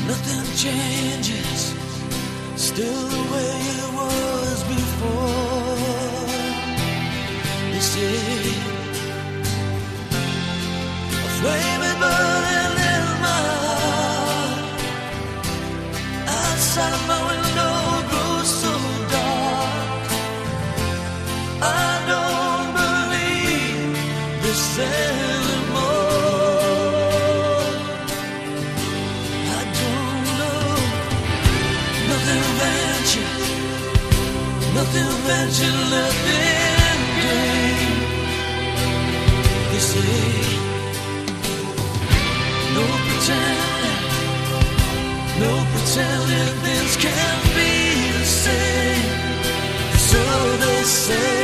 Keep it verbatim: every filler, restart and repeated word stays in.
Nothing changes, still the way it was before. They say a flame is burning in my heart. Outside of my window grows so dark. I don't believe this anymore. Nothing ventured, nothing gained. They say no pretending, no pretending things can be the same. So they say.